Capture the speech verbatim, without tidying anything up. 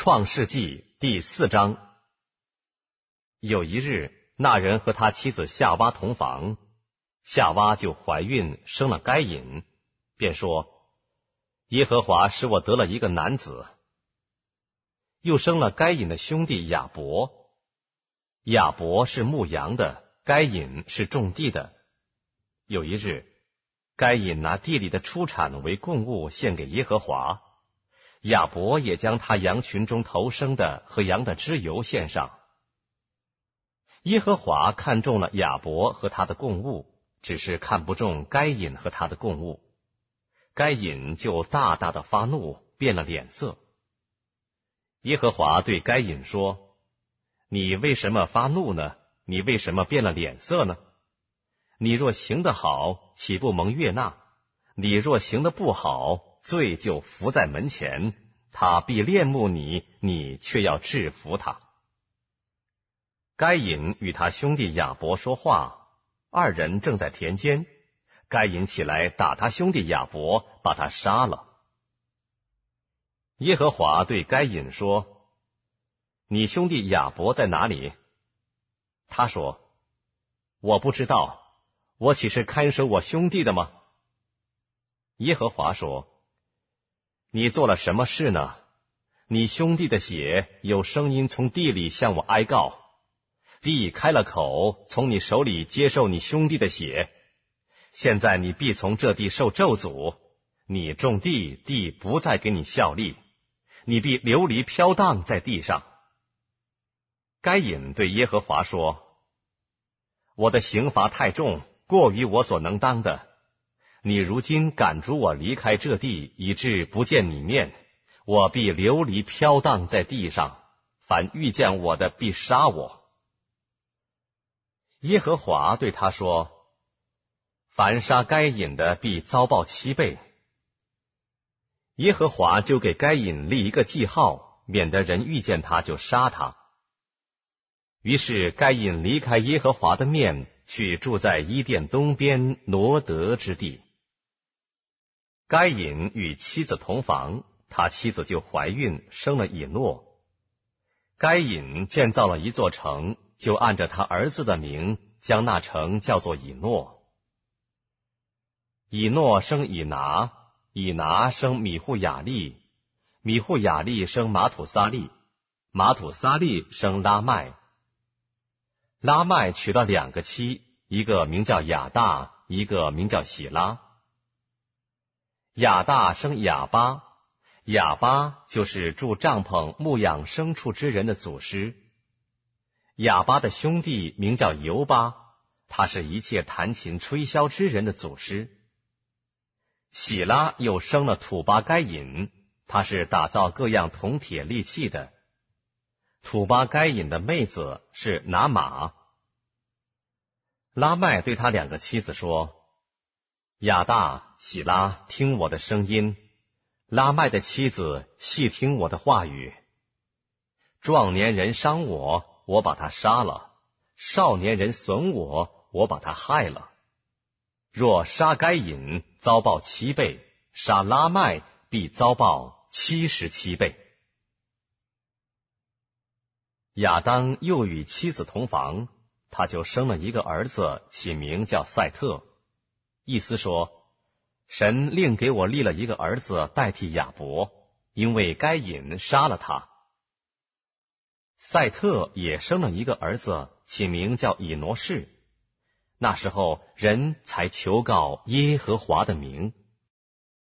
创世纪第四章。有一日，那人和他妻子夏娃同房，夏娃就怀孕，生了该隐，便说：耶和华使我得了一个男子。又生了该隐的兄弟亚伯，亚伯是牧羊的，该隐是种地的。有一日，该隐拿地里的出产为供物献给耶和华，亚伯也将他羊群中头生的和羊的脂油献上。耶和华看中了亚伯和他的供物，只是看不中该隐和他的供物。该隐就大大的发怒，变了脸色。耶和华对该隐说：你为什么发怒呢？你为什么变了脸色呢？你若行得好，岂不蒙悦纳？你若行得不好，罪就伏在门前，他必恋慕你，你却要制服他。该隐与他兄弟亚伯说话，二人正在田间，该隐起来打他兄弟亚伯，把他杀了。耶和华对该隐说：你兄弟亚伯在哪里？他说：我不知道，我岂是看守我兄弟的吗？耶和华说：你做了什么事呢？你兄弟的血有声音从地里向我哀告，地开了口，从你手里接受你兄弟的血。现在你必从这地受咒诅，你种地，地不再给你效力，你必流离飘荡在地上。该隐对耶和华说：我的刑罚太重，过于我所能当的。你如今赶逐我离开这地，以致不见你面，我必流离飘荡在地上，凡遇见我的必杀我。耶和华对他说：凡杀该隐的必遭报七倍。耶和华就给该隐立一个记号，免得人遇见他就杀他。于是该隐离开耶和华的面，去住在伊甸东边挪得之地。该隐与妻子同房，他妻子就怀孕，生了以诺。该隐建造了一座城，就按着他儿子的名，将那城叫做以诺。以诺生以拿，以拿生米户雅利，米户雅利生马土撒利，马土撒利生拉麦。拉麦娶了两个妻，一个名叫亚大，一个名叫喜拉。亚大生亚巴，亚巴就是住帐篷牧养牲畜之人的祖师。亚巴的兄弟名叫尤巴，他是一切弹琴吹箫之人的祖师。喜拉又生了土巴该隐，他是打造各样铜铁利器的。土巴该隐的妹子是拿玛。拉麦对他两个妻子说：亚大、喜拉，听我的声音；拉麦的妻子，细听我的话语。壮年人伤我，我把他杀了；少年人损我，我把他害了。若杀该隐，遭报七倍；杀拉麦，必遭报七十七倍。亚当又与妻子同房，他就生了一个儿子，起名叫赛特。意思说，神另给我立了一个儿子代替亚伯，因为该隐杀了他。赛特也生了一个儿子，起名叫以挪士。那时候人才求告耶和华的名。